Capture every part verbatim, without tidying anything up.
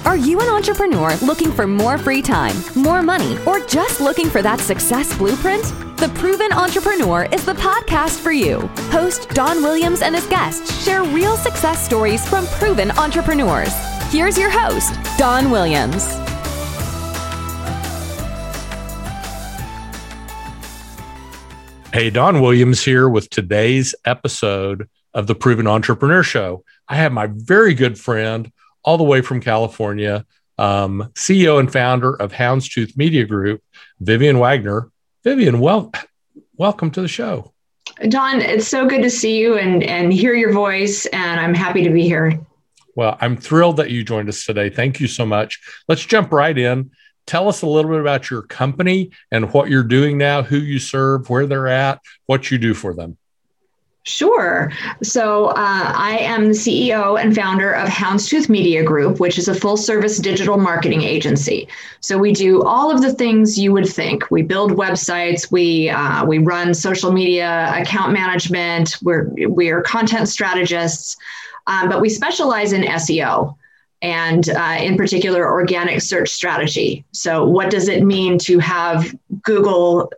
Are you an entrepreneur looking for more free time, more money, or just looking for that success blueprint? The Proven Entrepreneur is the podcast for you. Host Don Williams and his guests share real success stories from proven entrepreneurs. Here's your host, Don Williams. Hey, Don Williams here with today's episode of the Proven Entrepreneur Show. I have my very good friend all the way from California, um, C E O and founder of Houndstooth Media Group, Vivian Wagner. Vivian, well, welcome to the show. Don, it's so good to see you and, and hear your voice, and I'm happy to be here. Well, I'm thrilled that you joined us today. Thank you so much. Let's jump right in. Tell us a little bit about your company and what you're doing now, who you serve, where they're at, what you do for them. Sure. So uh, I am the C E O and founder of Houndstooth Media Group, which is a full-service digital marketing agency. So we do all of the things you would think. We build websites, we uh, we run social media, account management, we're we are content strategists, um, but we specialize in S E O. And uh, in particular, organic search strategy. So what does it mean to have Google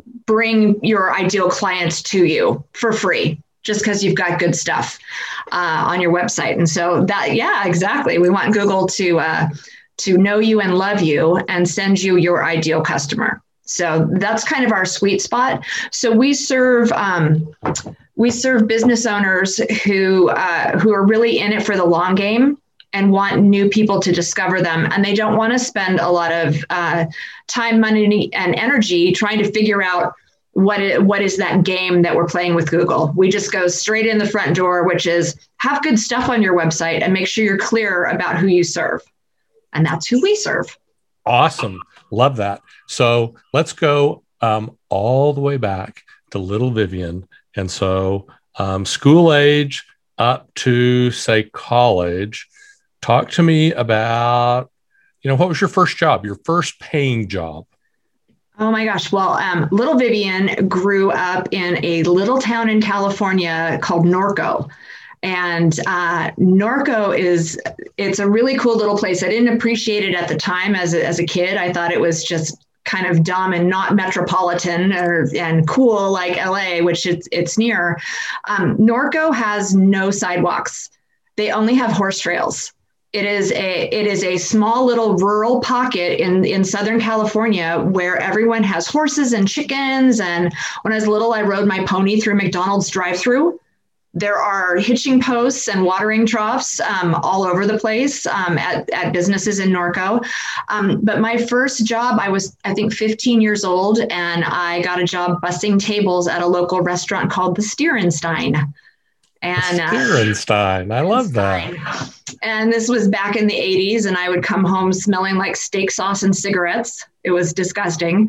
bring your ideal clients to you for free, just because you've got good stuff uh, on your website? And so that, yeah, exactly. We want Google to uh, to know you and love you and send you your ideal customer. So that's kind of our sweet spot. So we serve um, we serve business owners who uh, who are really in it for the long game and want new people to discover them. And they don't want to spend a lot of uh, time, money, and energy trying to figure out what is, what is that game that we're playing with Google. We just go straight in the front door, which is have good stuff on your website and make sure you're clear about who you serve. And that's who we serve. Awesome. Love that. So let's go um, all the way back to little Vivian. And so um, school age up to, say, college. Talk to me about, you know, what was your first job, your first paying job? Oh my gosh. Well, um, little Vivian grew up in a little town in California called Norco. And uh, Norco is, it's a really cool little place. I didn't appreciate it at the time as a, as a kid. I thought it was just kind of dumb and not metropolitan or and cool like L A, which it's, it's near. Um, Norco has no sidewalks. They only have horse trails. It is a it is a small little rural pocket in, in Southern California where everyone has horses and chickens. And when I was little, I rode my pony through McDonald's drive-through. There are hitching posts and watering troughs um, all over the place um, at, at businesses in Norco. Um, but my first job, I was, I think, fifteen years old, and I got a job bussing tables at a local restaurant called the Stierenstein. And uh, Stierenstein, I love that. And this was back in the eighties, and I would come home smelling like steak sauce and cigarettes. It was disgusting.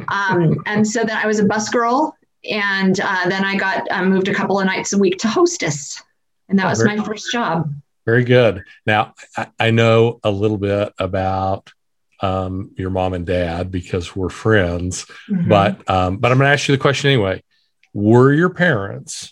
Um, and so then I was a bus girl, and uh, then I got uh, moved a couple of nights a week to hostess. And that was very, my first job. Very good. Now, I, I know a little bit about um, your mom and dad because we're friends, mm-hmm. but um, but I'm going to ask you the question anyway. Were your parents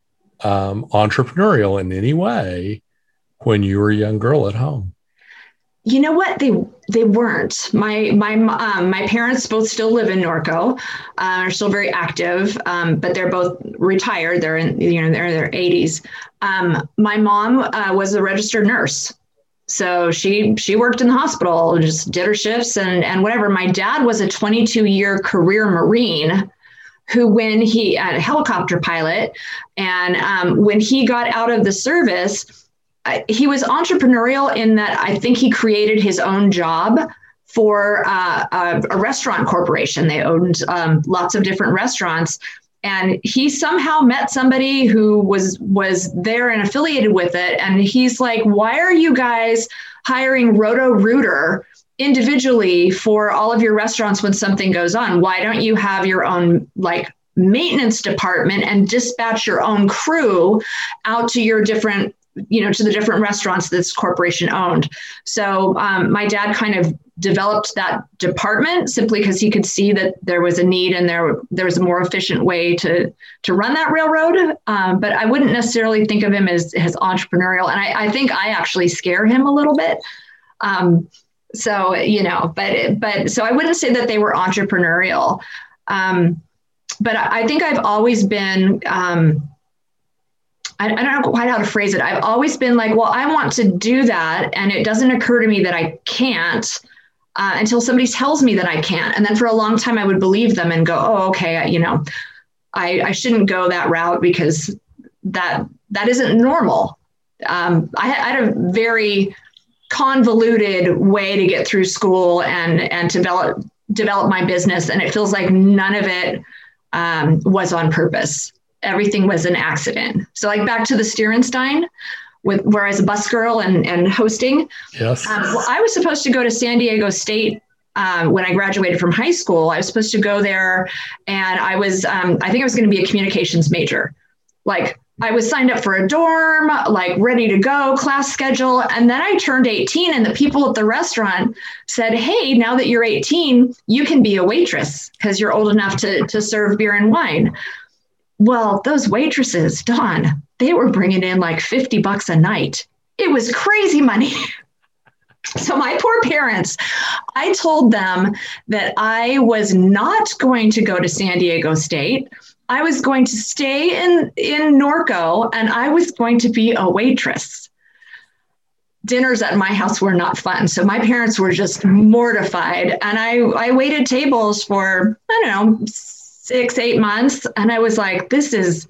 um, entrepreneurial in any way when you were a young girl at home? You know what? They they weren't. My my um, my parents both still live in Norco, uh, are still very active, um, but they're both retired. They're in you know they're in their eighties. Um, my mom uh, was a registered nurse, so she she worked in the hospital, just did her shifts and and whatever. My dad was a twenty-two year career Marine, who when he uh, a helicopter pilot, and um, when he got out of the service, he was entrepreneurial in that I think he created his own job for uh, a, a restaurant corporation. They owned um, lots of different restaurants. And he somehow met somebody who was was there and affiliated with it. And he's like, why are you guys hiring Roto-Rooter individually for all of your restaurants when something goes on? Why don't you have your own like maintenance department and dispatch your own crew out to your different you know, to the different restaurants this corporation owned. So um, my dad kind of developed that department simply because he could see that there was a need and there there was a more efficient way to to run that railroad. Um, but I wouldn't necessarily think of him as, as entrepreneurial. And I, I think I actually scare him a little bit Um, so, you know, but, but so I wouldn't say that they were entrepreneurial. Um, but I, I think I've always been, um, I, I don't know quite how to phrase it. I've always been like, well, I want to do that. And it doesn't occur to me that I can't uh, until somebody tells me that I can't. And then for a long time, I would believe them and go, oh, okay, I, you know, I, I shouldn't go that route because that that isn't normal. Um, I, I had a very convoluted way to get through school and and to develop develop my business, and it feels like none of it um, was on purpose. Everything was an accident. So like back to the Stierenstein, with where I was a bus girl and, and hosting. Yes. Um, well, I was supposed to go to San Diego State um, when I graduated from high school. I was supposed to go there, and I was, um, I think I was going to be a communications major. Like I was signed up for a dorm, like ready to go, class schedule. And then I turned eighteen, and the people at the restaurant said, hey, now that you're eighteen, you can be a waitress because you're old enough to, to serve beer and wine. Well, those waitresses, Dawn, they were bringing in like fifty bucks a night. It was crazy money. So my poor parents, I told them that I was not going to go to San Diego State. I was going to stay in, in Norco, and I was going to be a waitress. Dinners at my house were not fun. So my parents were just mortified. And I, I waited tables for, I don't know, six, eight months. And I was like, this is,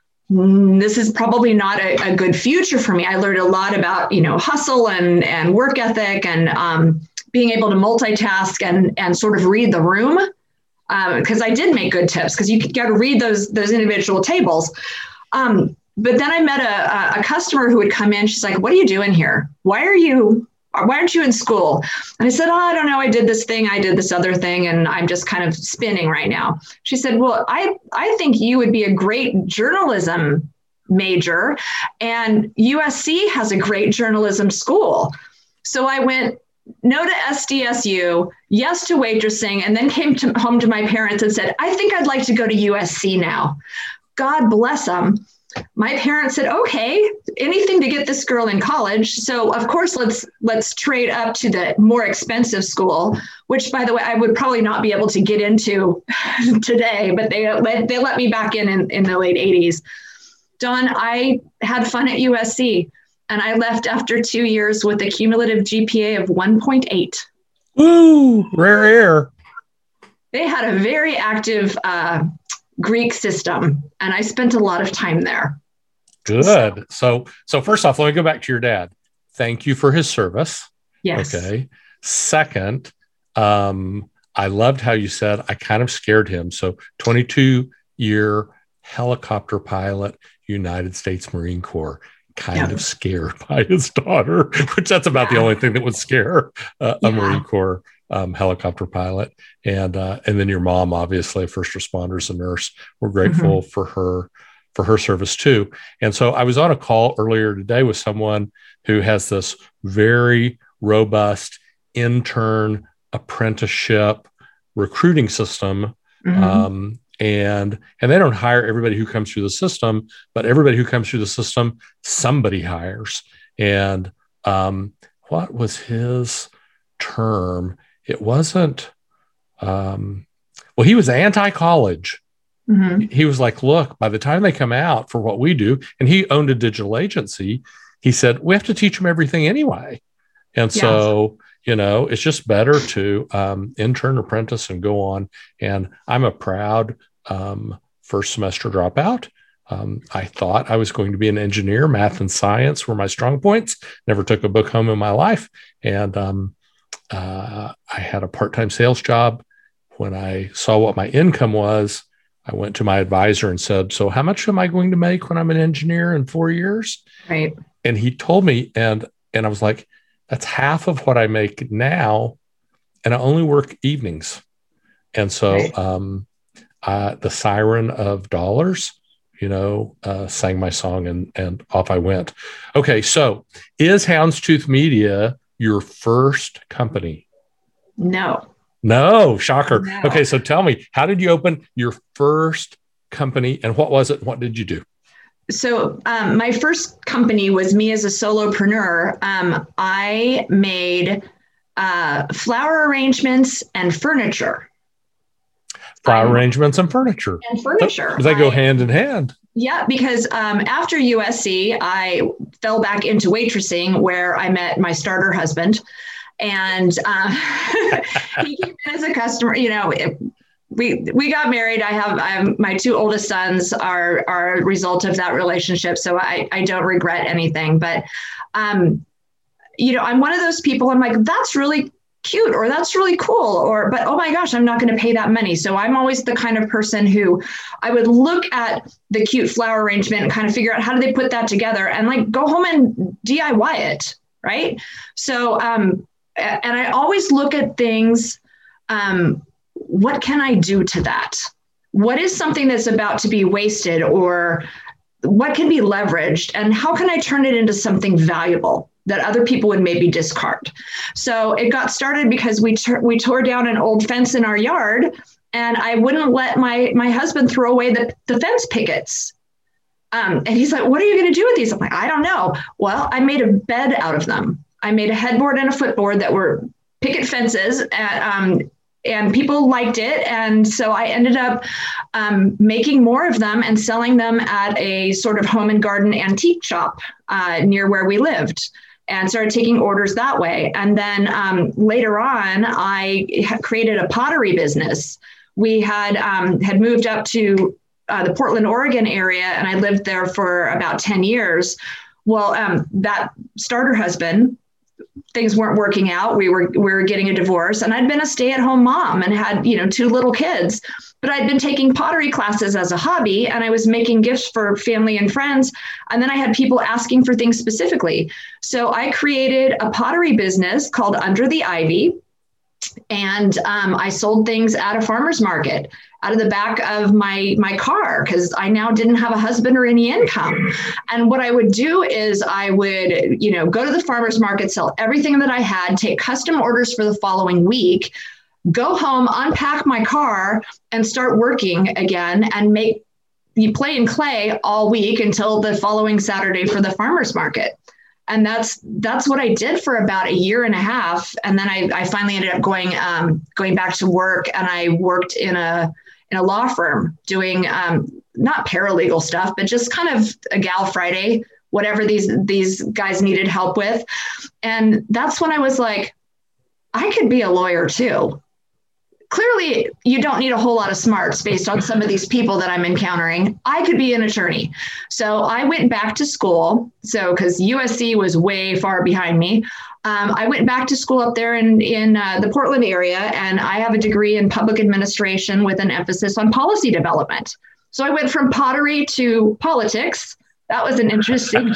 this is probably not a, a good future for me. I learned a lot about, you know, hustle and, and work ethic and um, being able to multitask and, and sort of read the room. Because um, I did make good tips because you got to read those, those individual tables. Um, but then I met a, a customer who would come in. She's like, what are you doing here? Why are you Why aren't you in school? And I said, oh, I don't know. I did this thing. I did this other thing. And I'm just kind of spinning right now. She said, well, I, I think you would be a great journalism major. And U S C has a great journalism school. So I went, no to S D S U, yes to waitressing, and then came to, home to my parents and said, I think I'd like to go to U S C now. God bless them. My parents said, okay, anything to get this girl in college. So of course, let's let's trade up to the more expensive school, which by the way, I would probably not be able to get into today, but they let, they let me back in, in in the late eighties. Dawn, I had fun at U S C, and I left after two years with a cumulative G P A of one point eight. Woo, rare air. They had a very active uh, Greek system, and I spent a lot of time there. Good. So, so, so first off, let me go back to your dad. Thank you for his service. Yes. Okay. Second, um, I loved how you said I kind of scared him. So twenty-two year helicopter pilot, United States Marine Corps, kind yeah. of scared by his daughter, which that's about yeah. the only thing that would scare uh, a yeah. Marine Corps um, helicopter pilot. And, uh, and then your mom, obviously a first responder, a nurse. We're grateful mm-hmm. for her, for her service too. And so I was on a call earlier today with someone who has this very robust intern apprenticeship recruiting system. Mm-hmm. Um, and, and they don't hire everybody who comes through the system, but everybody who comes through the system, somebody hires. And um, what was his term? It wasn't, um, well, he was anti-college. Mm-hmm. He was like, look, by the time they come out for what we do, and he owned a digital agency, he said, we have to teach them everything anyway. And so, yeah. you know, it's just better to um, intern, apprentice, and go on. And I'm a proud um, first semester dropout. Um, I thought I was going to be an engineer. Math and science were my strong points. Never took a book home in my life. And um, uh, I had a part-time sales job. When I saw what my income was, I went to my advisor and said, so how much am I going to make when I'm an engineer in four years? Right. And he told me, and and I was like, that's half of what I make now, and I only work evenings. And so right. um, uh, the siren of dollars, you know, uh, sang my song, and and off I went. Okay, so is Houndstooth Media your first company? No. No, shocker. No. Okay, so tell me, how did you open your first company, and what was it? What did you do? so um, my first company was me as a solopreneur. Um, I made uh, flower arrangements and furniture. Flower I'm, arrangements and furniture. And furniture. They go I, hand in hand. Yeah, because um, after U S C, I fell back into waitressing where I met my starter husband. And uh, he came in as a customer, you know, it, we we got married. I have I have my two oldest sons are are a result of that relationship. So I, I don't regret anything. But um, you know, I'm one of those people, I'm like, that's really cute, or that's really cool, or but oh my gosh, I'm not going to pay that money. So I'm always the kind of person who I would look at the cute flower arrangement and kind of figure out how do they put that together and like go home and D I Y it. Right. So um, and I always look at things. Um, what can I do to that? What is something that's about to be wasted, or what can be leveraged, and how can I turn it into something valuable that other people would maybe discard? So it got started because we t- we tore down an old fence in our yard, and I wouldn't let my my husband throw away the, the fence pickets. Um, and he's like, what are you going to do with these? I'm like, I don't know. Well, I made a bed out of them. I made a headboard and a footboard that were picket fences, and, um, and people liked it. And so I ended up um, making more of them and selling them at a sort of home and garden antique shop uh, near where we lived, and started taking orders that way. And then um, later on, I created a pottery business. We had um, had moved up to uh, the Portland, Oregon area, and I lived there for about ten years. Well, um, that starter husband, things weren't working out. We were we were getting a divorce, and I'd been a stay-at-home mom and had, you know, two little kids. But I'd been taking pottery classes as a hobby, and I was making gifts for family and friends. And then I had people asking for things specifically. So I created a pottery business called Under the Ivy. And um, I sold things at a farmer's market out of the back of my, my car, because I now didn't have a husband or any income. And what I would do is I would, you know, go to the farmer's market, sell everything that I had, take custom orders for the following week, go home, unpack my car, and start working again and make you play in clay all week until the following Saturday for the farmer's market. And that's that's what I did for about a year and a half. And then I, I finally ended up going um, going back to work, and I worked in a in a law firm doing um, not paralegal stuff, but just kind of a Gal Friday, whatever these these guys needed help with. And that's when I was like, I could be a lawyer too. Clearly, you don't need a whole lot of smarts based on some of these people that I'm encountering. I could be an attorney. So I went back to school. So because U S C was way far behind me, um, I went back to school up there in, in uh, the Portland area. And I have a degree in public administration with an emphasis on policy development. So I went from pottery to politics. That was an interesting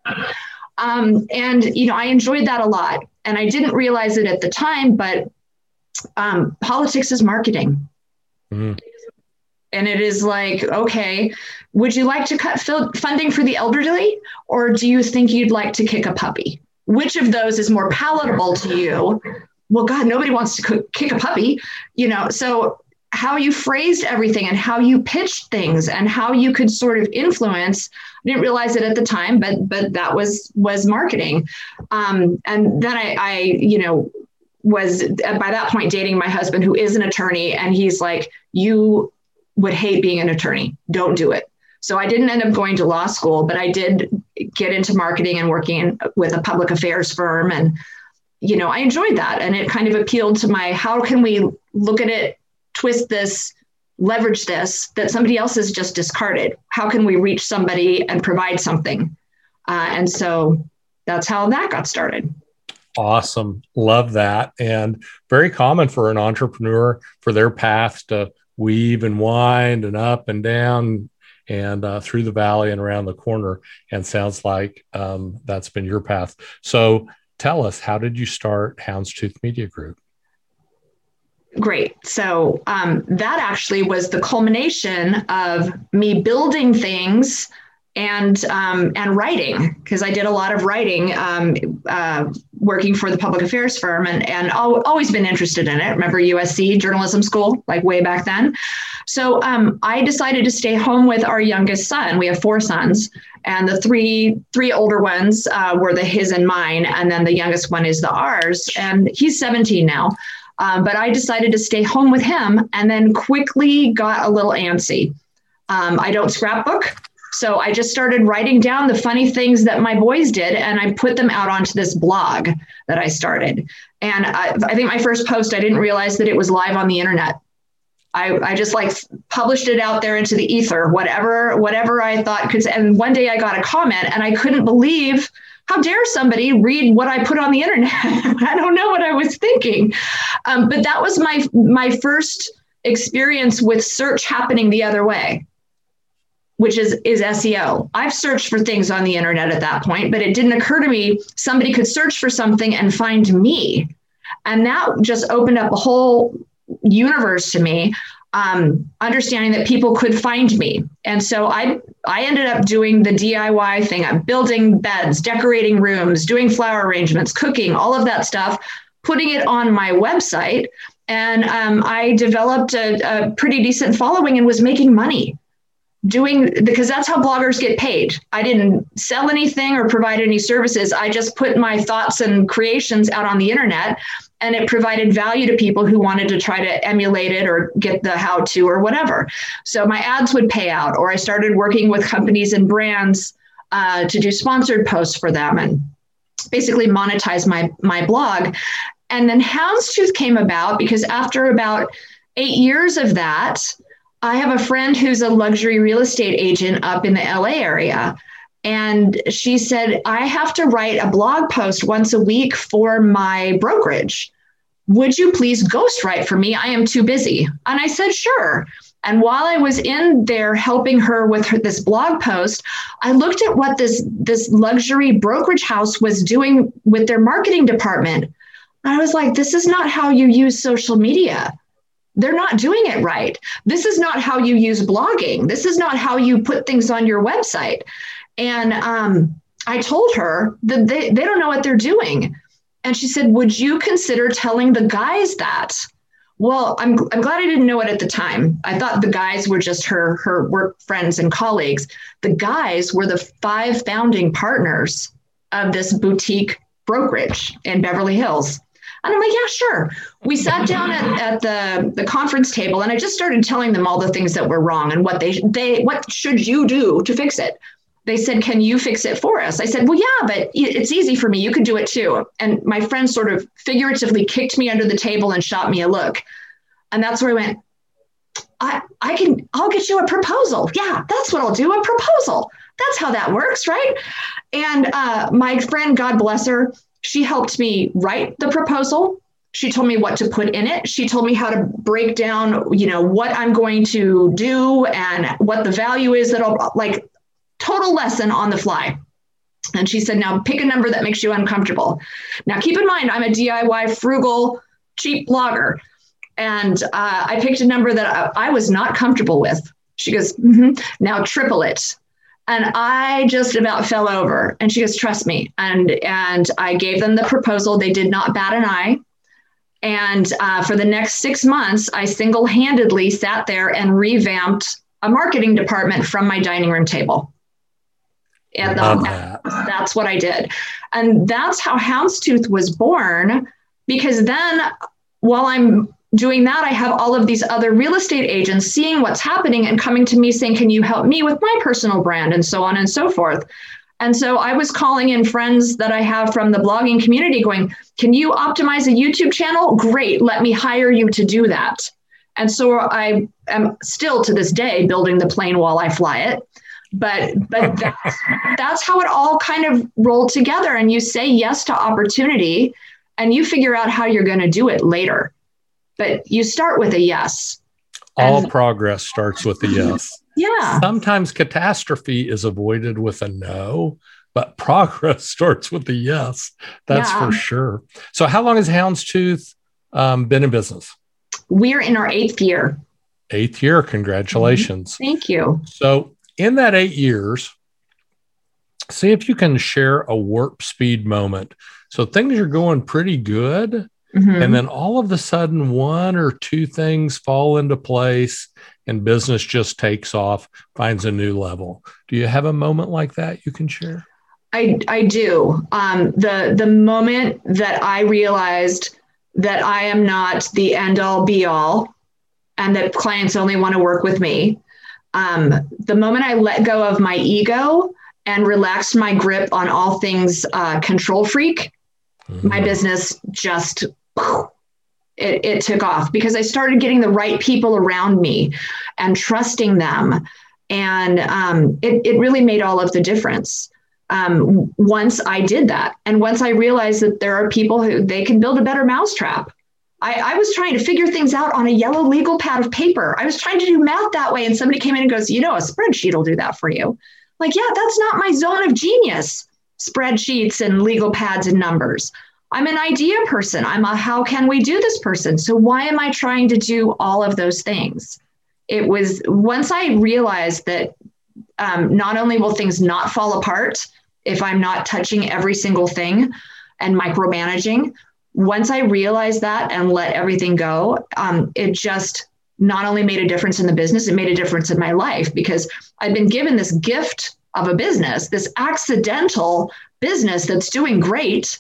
um, and, you know, I enjoyed that a lot. And I didn't realize it at the time, but Um, politics is marketing. Mm. And it is like, okay, would you like to cut fil- funding for the elderly, or do you think you'd like to kick a puppy? Which of those is more palatable to you? Well, God, nobody wants to co- kick a puppy, you know, so how you phrased everything and how you pitched things and how you could sort of influence, I didn't realize it at the time, but, but that was, was marketing. Um, and then I, I, you know, was by that point dating my husband, who is an attorney. And he's like, you would hate being an attorney. Don't do it. So I didn't end up going to law school, but I did get into marketing and working in, with a public affairs firm. And, you know, I enjoyed that. And it kind of appealed to my, how can we look at it, twist this, leverage this, that somebody else has just discarded? How can we reach somebody and provide something? Uh, and so that's how that got started. Awesome. Love that. And very common for an entrepreneur for their paths to weave and wind and up and down and uh, through the valley and around the corner. And sounds like um, that's been your path. So tell us, how did you start Houndstooth Media Group? Great. So um, that actually was the culmination of me building things and um, and writing, because I did a lot of writing um, uh, working for the public affairs firm and, and al- always been interested in it. Remember U S C journalism school, like way back then. So um, I decided to stay home with our youngest son. We have four sons, and the three three older ones uh, were the his and mine, and then the youngest one is the ours, and he's seventeen now. Um, but I decided to stay home with him, and then quickly got a little antsy. Um, I don't scrapbook. So I just started writing down the funny things that my boys did, and I put them out onto this blog that I started. And I, I think my first post, I didn't realize that it was live on the internet. I, I just like published it out there into the ether, whatever, whatever I thought could. And one day I got a comment, and I couldn't believe, how dare somebody read what I put on the internet? I don't know what I was thinking. Um, but that was my my first experience with search happening the other way, which is, is S E O. I've searched for things on the internet at that point, but it didn't occur to me somebody could search for something and find me. And that just opened up a whole universe to me, um, understanding that people could find me. And so I, I ended up doing the D I Y thing. I'm building beds, decorating rooms, doing flower arrangements, cooking, all of that stuff, putting it on my website. And um, I developed a, a pretty decent following and was making money. Doing, because that's how bloggers get paid. I didn't sell anything or provide any services. I just put my thoughts and creations out on the internet, and it provided value to people who wanted to try to emulate it or get the how to or whatever. So my ads would pay out, or I started working with companies and brands uh, to do sponsored posts for them and basically monetize my, my blog. And then Houndstooth came about because after about eight years of that, I have a friend who's a luxury real estate agent up in the L A area. And she said, I have to write a blog post once a week for my brokerage. Would you please ghostwrite for me? I am too busy. And I said, sure. And while I was in there helping her with her, this blog post, I looked at what this, this luxury brokerage house was doing with their marketing department. And I was like, this is not how you use social media. They're not doing it right. This is not how you use blogging. This is not how you put things on your website. And um, I told her that they, they don't know what they're doing. And she said, would you consider telling the guys that? Well, I'm I'm glad I didn't know it at the time. I thought the guys were just her, her work friends and colleagues. The guys were the five founding partners of this boutique brokerage in Beverly Hills. And I'm like, yeah, sure. We sat down at, at the, the conference table, and I just started telling them all the things that were wrong and what they they what should you do to fix it. They said, can you fix it for us? I said, well, yeah, but it's easy for me. You can do it too. And my friend sort of figuratively kicked me under the table and shot me a look. And that's where I went, I, I can, I'll get you a proposal. Yeah, that's what I'll do, a proposal. That's how that works, right? And uh, my friend, God bless her, she helped me write the proposal. She told me what to put in it. She told me how to break down, you know, what I'm going to do and what the value is that I'll, like, total lesson on the fly. And she said, now pick a number that makes you uncomfortable. Now, keep in mind, I'm a D I Y, frugal, cheap blogger. And uh, I picked a number that I, I was not comfortable with. She goes, mm-hmm. Now triple it. And I just about fell over. And she goes, trust me. And, and I gave them the proposal. They did not bat an eye. And uh, for the next six months, I single-handedly sat there and revamped a marketing department from my dining room table. And um, that. That's what I did. And that's how Houndstooth was born, because then while I'm doing that, I have all of these other real estate agents seeing what's happening and coming to me saying, can you help me with my personal brand, and so on and so forth. And so I was calling in friends that I have from the blogging community going, can you optimize a YouTube channel? Great. Let me hire you to do that. And so I am still to this day building the plane while I fly it. But but that's, that's how it all kind of rolled together. And you say yes to opportunity and you figure out how you're going to do it later. But you start with a yes. All and, progress starts with a yes. Yeah. Sometimes catastrophe is avoided with a no, but progress starts with a yes. That's yeah. for sure. So how long has Houndstooth um, been in business? We're in our eighth year. Eighth year. Congratulations. Mm-hmm. Thank you. So in that eight years, see if you can share a warp speed moment. So things are going pretty good. Mm-hmm. And then all of a sudden, one or two things fall into place and business just takes off, finds a new level. Do you have a moment like that you can share? I, I do. Um, the, the moment that I realized that I am not the end all be all and that clients only want to work with me. Um, the moment I let go of my ego and relaxed my grip on all things uh, control freak, mm-hmm. my business just, it, it took off because I started getting the right people around me and trusting them. And um, it, it really made all of the difference. Um, once I did that. And once I realized that there are people who they can build a better mousetrap. I, I was trying to figure things out on a yellow legal pad of paper. I was trying to do math that way. And somebody came in and goes, you know, a spreadsheet will do that for you. Like, yeah, that's not my zone of genius. Spreadsheets and legal pads and numbers. I'm an idea person. I'm a, how can we do this person? So why am I trying to do all of those things? It was once I realized that um, not only will things not fall apart, if I'm not touching every single thing and micromanaging, once I realized that and let everything go, um, it just not only made a difference in the business, it made a difference in my life because I've been given this gift of a business, this accidental business that's doing great.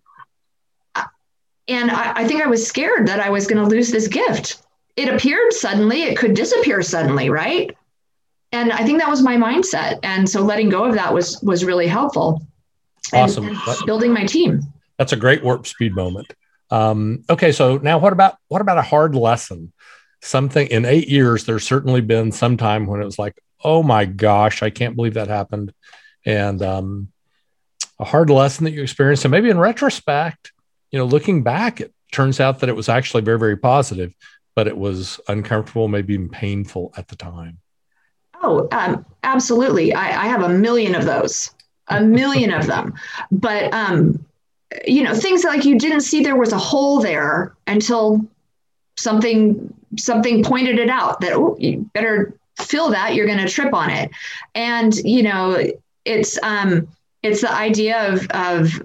And I, I think I was scared that I was going to lose this gift. It appeared suddenly, it could disappear suddenly, right? And I think that was my mindset. And so letting go of that was was really helpful. Awesome. And, and building my team. That's a great warp speed moment. Um, okay. So now what about, what about a hard lesson? Something in eight years, there's certainly been some time when it was like, oh my gosh, I can't believe that happened. And um, a hard lesson that you experienced. And maybe in retrospect, you know, looking back, it turns out that it was actually very, very positive, but it was uncomfortable, maybe even painful at the time. Oh, um, absolutely. I, I have a million of those, a million of them. But, um, you know, things like you didn't see there was a hole there until something something pointed it out that, oh, you better fill that. You're going to trip on it. And, you know, it's um, it's the idea of, of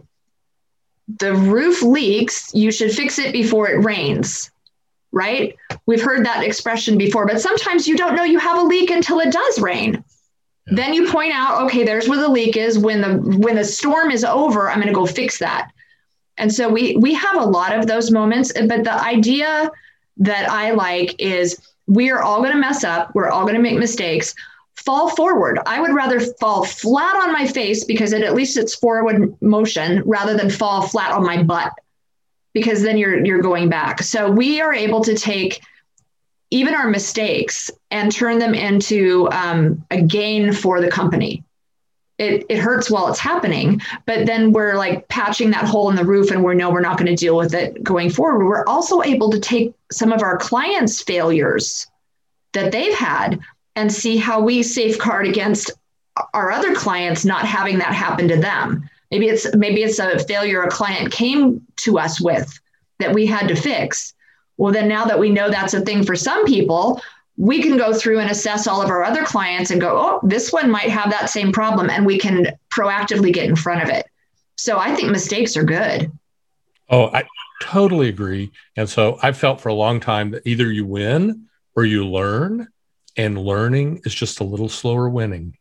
the roof leaks. You should fix it before it rains. Right? We've heard that expression before, but sometimes you don't know you have a leak until it does rain. Yeah. Then you point out, okay, there's where the leak is. When the when the storm is over, I'm going to go fix that. And so we we have a lot of those moments, but the idea that I like is we are all going to mess up. We're all going to make mistakes. Fall forward. I would rather fall flat on my face because it, at least it's forward motion rather than fall flat on my butt. Because then you're you're going back. So we are able to take even our mistakes and turn them into um, a gain for the company. It it hurts while it's happening, but then we're like patching that hole in the roof and we know we're not going to deal with it going forward. We're also able to take some of our clients' failures that they've had and see how we safeguard against our other clients not having that happen to them. Maybe it's maybe it's a failure a client came to us with that we had to fix. Well, then now that we know that's a thing for some people, we can go through and assess all of our other clients and go, oh, this one might have that same problem, and we can proactively get in front of it. So I think mistakes are good. Oh, I totally agree. And so I felt for a long time that either you win or you learn, and learning is just a little slower winning.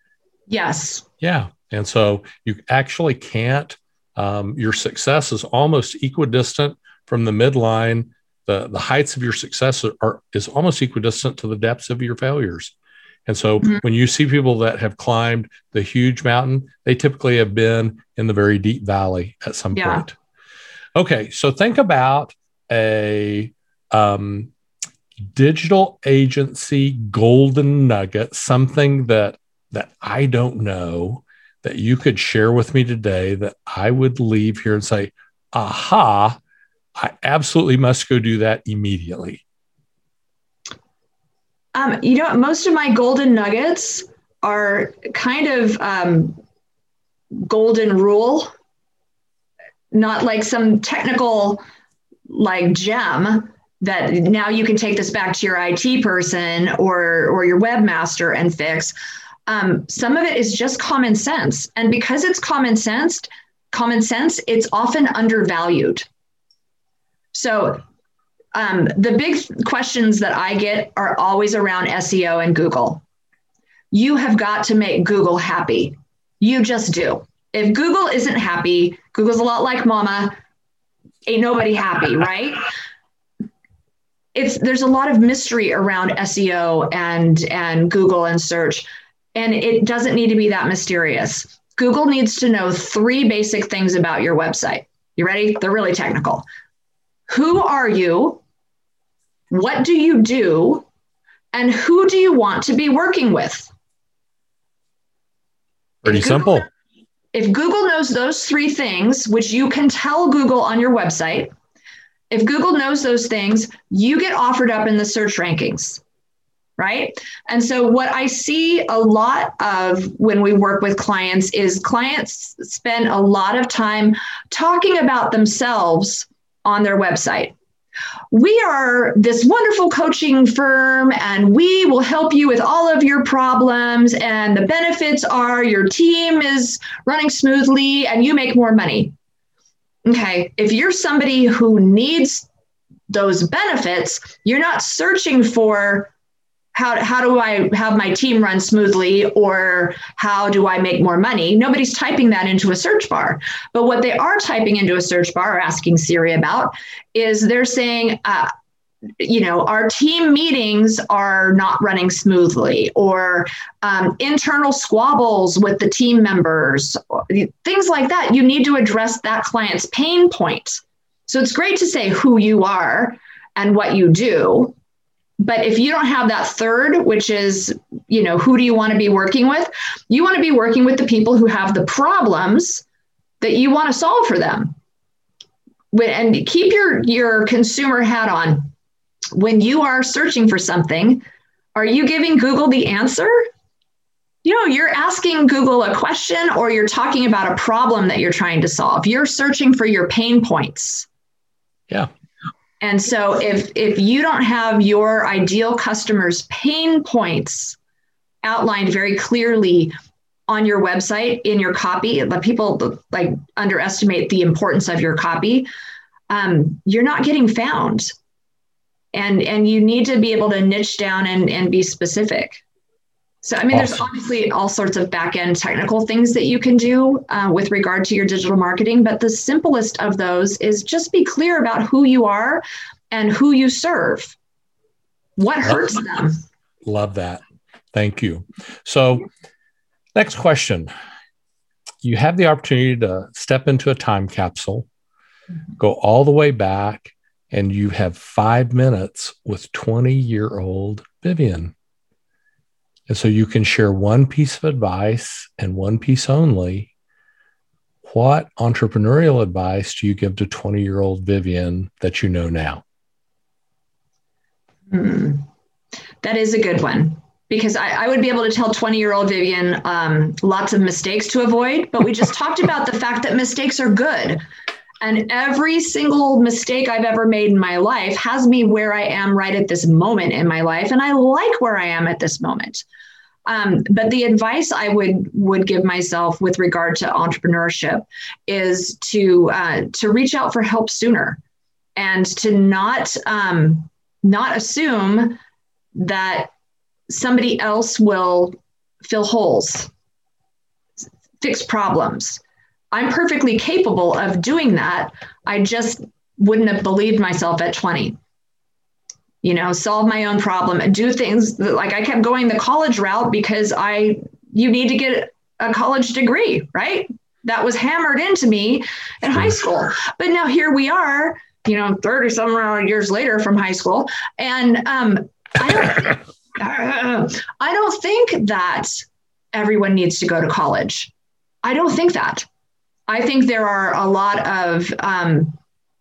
Yes. Yeah. And so you actually can't, um, your success is almost equidistant from the midline. The, the heights of your success are, are is almost equidistant to the depths of your failures. And so mm-hmm. when you see people that have climbed the huge mountain, they typically have been in the very deep valley at some yeah. point. Okay. So think about a um, digital agency golden nugget, something that, that I don't know that you could share with me today that I would leave here and say, aha, I absolutely must go do that immediately. Um, you know, most of my golden nuggets are kind of um, golden rule, not like some technical like gem that now you can take this back to your I T person or or your webmaster and fix. Um, some of it is just common sense. And because it's common sense, common sense, it's often undervalued. So um, the big questions that I get are always around S E O and Google. You have got to make Google happy. You just do. If Google isn't happy, Google's a lot like mama, ain't nobody happy, right? It's there's a lot of mystery around S E O and, and Google and search, and it doesn't need to be that mysterious. Google needs to know three basic things about your website. You ready? They're really technical. Who are you? What do you do? And who do you want to be working with? Pretty If Google, simple. If Google knows those three things, which you can tell Google on your website, if Google knows those things, you get offered up in the search rankings, right? And so what I see a lot of when we work with clients is clients spend a lot of time talking about themselves on their website. We are this wonderful coaching firm, and we will help you with all of your problems. And the benefits are your team is running smoothly and you make more money. Okay, if you're somebody who needs those benefits, you're not searching for how, how do I have my team run smoothly or how do I make more money? Nobody's typing that into a search bar. But what they are typing into a search bar or asking Siri about is they're saying, uh, you know, our team meetings are not running smoothly, or um, internal squabbles with the team members, things like that. You need to address that client's pain point. So it's great to say who you are and what you do. But if you don't have that third, which is, you know, who do you want to be working with? You want to be working with the people who have the problems that you want to solve for them. And keep your, your consumer hat on. When you are searching for something, are you giving Google the answer? You know, you're asking Google a question or you're talking about a problem that you're trying to solve. You're searching for your pain points. Yeah. And so if if you don't have your ideal customer's pain points outlined very clearly on your website, in your copy, but people like underestimate the importance of your copy, um, you're not getting found. And, and you need to be able to niche down and, and be specific. So, I mean, awesome. There's obviously all sorts of back-end technical things that you can do uh, with regard to your digital marketing, but the simplest of those is just be clear about who you are and who you serve. What hurts love, them? Love that. Thank you. So, next question. You have the opportunity to step into a time capsule, go all the way back, and you have five minutes with twenty-year-old Vivian. And so you can share one piece of advice and one piece only. What entrepreneurial advice do you give to twenty-year-old Vivian that you know now? Hmm. That is a good one, because I, I would be able to tell twenty-year-old Vivian um, lots of mistakes to avoid, but we just talked about the fact that mistakes are good. And every single mistake I've ever made in my life has me where I am right at this moment in my life. And I like where I am at this moment. Um, but the advice I would would give myself with regard to entrepreneurship is to uh, to reach out for help sooner, and to not um, not assume that somebody else will fill holes, fix problems. I'm perfectly capable of doing that. I just wouldn't have believed myself at twenty. You know, solve my own problem and do things that, like I kept going the college route because I, you need to get a college degree, right? That was hammered into me in high school. But now here we are, you know, thirty some years later from high school. And um, I don't, uh, I don't think that everyone needs to go to college. I don't think that. I think there are a lot of um,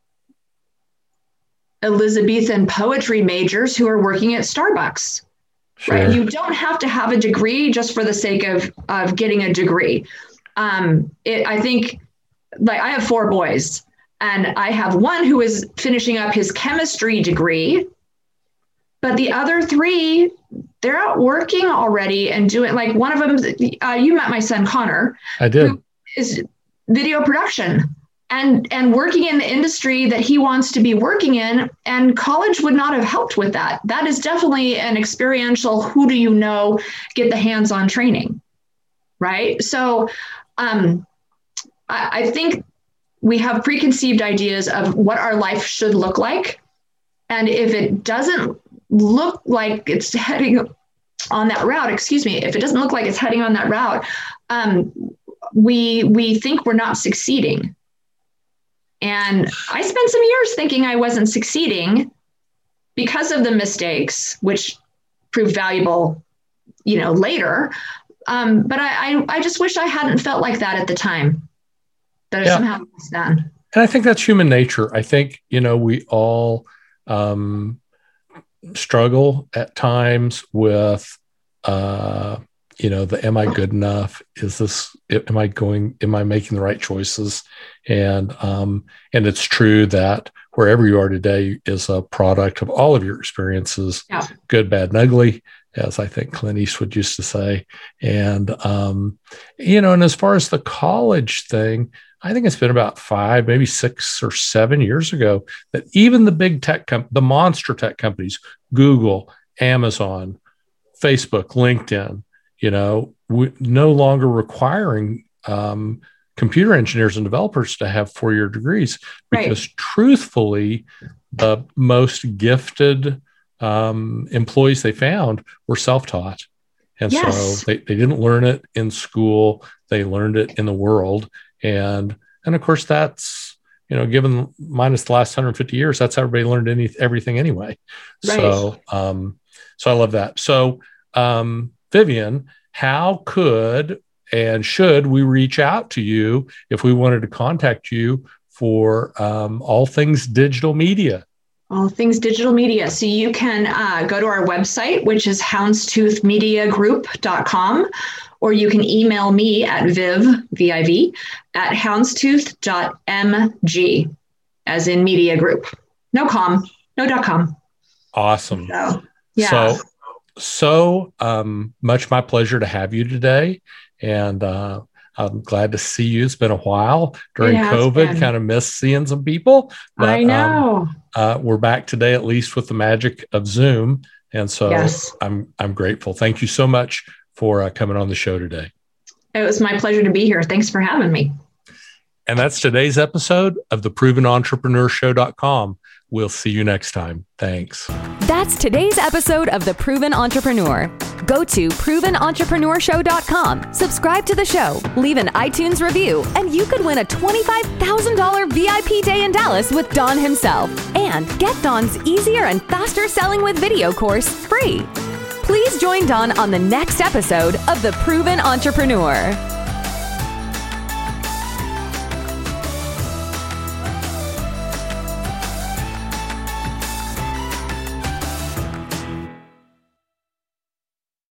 Elizabethan poetry majors who are working at Starbucks. Sure. Right? You don't have to have a degree just for the sake of, of getting a degree. Um, it, I think, like, I have four boys, and I have one who is finishing up his chemistry degree, but the other three, they're out working already and doing, like one of them, uh, you met my son, Connor. I did. Who is video production and, and working in the industry that he wants to be working in. And college would not have helped with that. That is definitely an experiential, who do you know, get the hands-on training, right? So um, I, I think we have preconceived ideas of what our life should look like. And if it doesn't look like it's heading on that route, excuse me, if it doesn't look like it's heading on that route, um, we we think we're not succeeding. And I spent some years thinking I wasn't succeeding because of the mistakes, which proved valuable, you know, later. Um, but I, I I just wish I hadn't felt like that at the time. That I yeah. somehow was done. And I think that's human nature. I think, you know, we all um, struggle at times with, uh, you know, the, am I good enough? Is this, am I going, am I making the right choices? And, um, and it's true that wherever you are today is a product of all of your experiences, yeah. good, bad, and ugly, as I think Clint Eastwood used to say. And, um, you know, and as far as the college thing, I think it's been about five, maybe six or seven years ago that even the big tech, com- the monster tech companies, Google, Amazon, Facebook, LinkedIn, you know, we, no longer requiring um, computer engineers and developers to have four-year degrees because right. truthfully, the most gifted um, employees they found were self-taught. And yes. so they, they didn't learn it in school. They learned it in the world. And, and of course, that's, you know, given minus the last one hundred fifty years, that's how everybody learned any, everything anyway. Right. So, um, so I love that. So, um, Vivian, how could and should we reach out to you if we wanted to contact you for um, all things digital media? All things digital media. So you can uh, go to our website, which is houndstooth media group dot com. Or you can email me at viv, V I V, at houndstooth dot m g, as in media group. No com, no dot com. Awesome. So, yeah. So, so um, much my pleasure to have you today. And uh, I'm glad to see you. It's been a while during COVID, kind of missed seeing some people. But, I know. Um, uh, we're back today, at least with the magic of Zoom. And so yes. I'm I'm grateful. Thank you so much for uh, coming on the show today. It was my pleasure to be here. Thanks for having me. And that's today's episode of the proven entrepreneur show dot com. We'll see you next time. Thanks. That's today's episode of The Proven Entrepreneur. Go to proven entrepreneur show dot com, subscribe to the show, leave an iTunes review, and you could win a twenty-five thousand dollars V I P day in Dallas with Don himself. And get Don's easier and faster selling with video course free. Please join Don on the next episode of The Proven Entrepreneur.